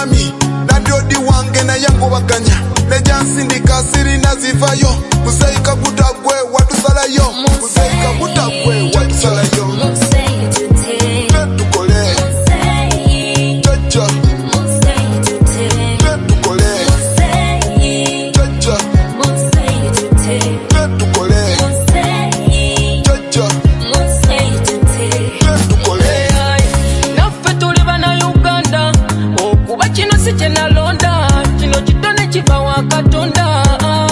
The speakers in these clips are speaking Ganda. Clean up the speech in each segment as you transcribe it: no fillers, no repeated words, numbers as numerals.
mwami Nadiodi wange na yango wakanya Nejansi ndika siri nazivayo Musaika kutakwe watu salayo Musaika kutakwe watu salayo Tukole Chacha Tukole Chacha Tukole Chacha Tukole Naffe tuli bana Uganda okuba kino si kye nalonda kino kitone kiva wa Katonda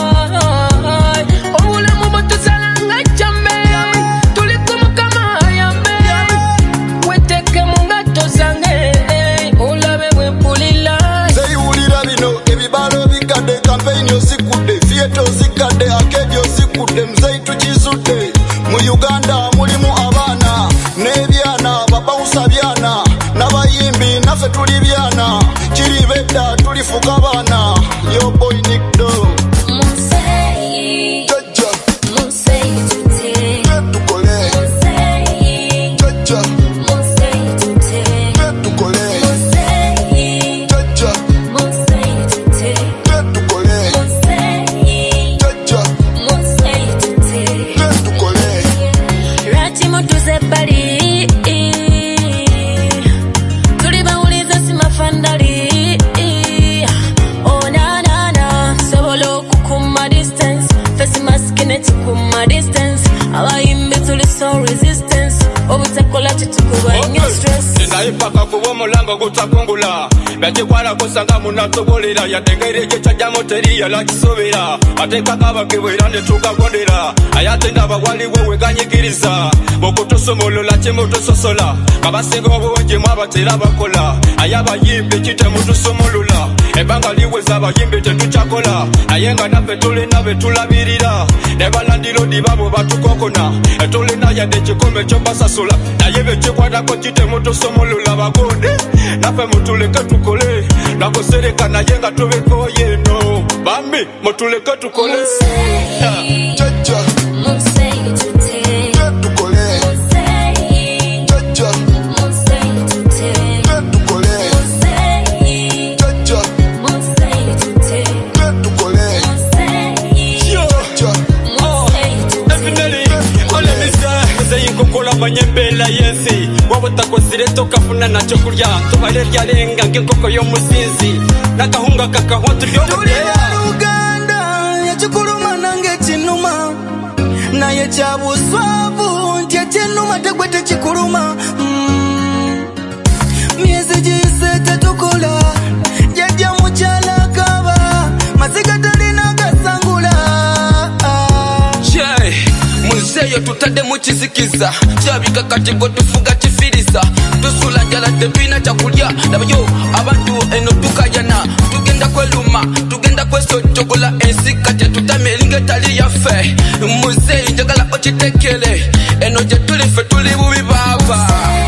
obulamu butusalanga kyambe tuli ku Mukama ayambe weteeke mu ngatto zange olabe bwe mpulira zeyiwulira bino ebibalo bikadde kampeyini osikudde fiyeta osikadde akedi osikudde muzeyi tukizudde mu Uganda mulimu abaana n'ebyana babawusa byana n'abayimbi naffe tuli byana kiri bedda tulifuka baana yo boy Nickdo Chacha tukole Chacha tukole Chacha tukole Chacha tukole Rati mutuze bali tuli bawuliza si mafandali oh na na na sobola okukuma distance face mask netukuma distance abayimbi tuli so resistance obutakola tutukubanya stress naipaka kuwa mulango gutakungula byakikwala kusanga munatobolera yategere kyajja moteriya lakisobera atekaka bakebera ne tukagondera ayatinda abawaliwe weganyikiriza bokutusomolola kyemutusosola kabasinga obungi mwabatera bakola ayabayimbi kitemutusomolola ebanga liweza abayimbi tetukyakola naye nga naffe tulina betulabirira ne balandirodi babo batukokona etulina yadde ekikombe kyobasasula naye bekikwatako kitemutusomolola bagonde naffe mutuleke tukole nakosereka naye nga tubekoye no bambi mutuleke tukole Chacha tukole Chacha tukole Chacha tukole Chacha definitely ole mizayinkokola banyembela yensi wabutakosire tokafuna nakyo kulya tubale lyalenga nk'enkoko y'omusinzi n'akahunga kakahwa tulyobuteya Uganda yakikuluma nange kinuma naye kyabuswavu nti ekinuma tegwe tekikuluma myezi giyise tetukola jajja mukyala kaba maziga talina gasangula muzeeyo tutadde mu kizikiza kyabika kati bwe tufuga kifirisa tusula njala tebina kyakulya labayo abantu eno tukayana tugenda kweluma tugenda kwesojogola ensi kati tutame eringa etali yaffe muzeeyi njagala okitekere eno gye tuli ffe tuli bubi baaba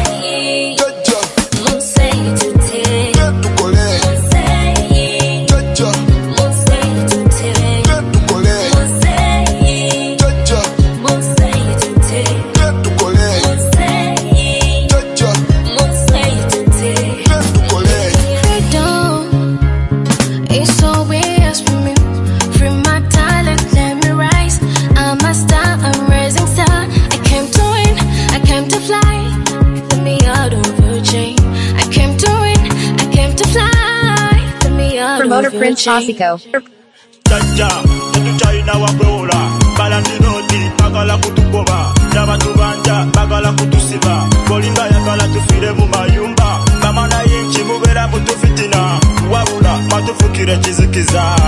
Promoter Prince Osiko. Chacha, tuchaina wabrola, balandinoti, bagala kutukoba, nabatubanja, bagala kutusiba, kolinga yakala tufire mu mayumba, kamana yinchi mubera mutufitina, wabula matufukire kizikiza.